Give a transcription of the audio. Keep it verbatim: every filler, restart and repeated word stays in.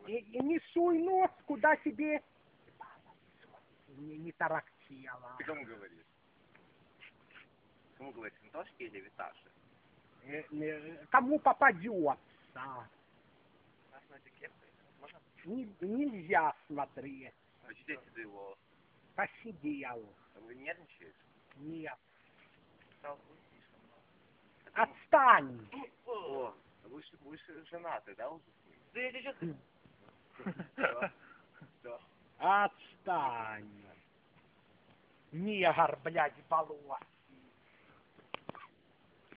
И, и не суй нос, куда тебе не, не тарахтело. Ты кому говоришь? Кому говоришь, Антошке или Виташе? Э, э, Кому попадется. Не, нельзя смотреть. А где ты его? Посидел. Вы нервничаешь? Нет. Стал Отстань. О, вы же вы же женаты, да, уже с ним? Да я сейчас... Да. Да. Отстань. Негр, блядь, болот.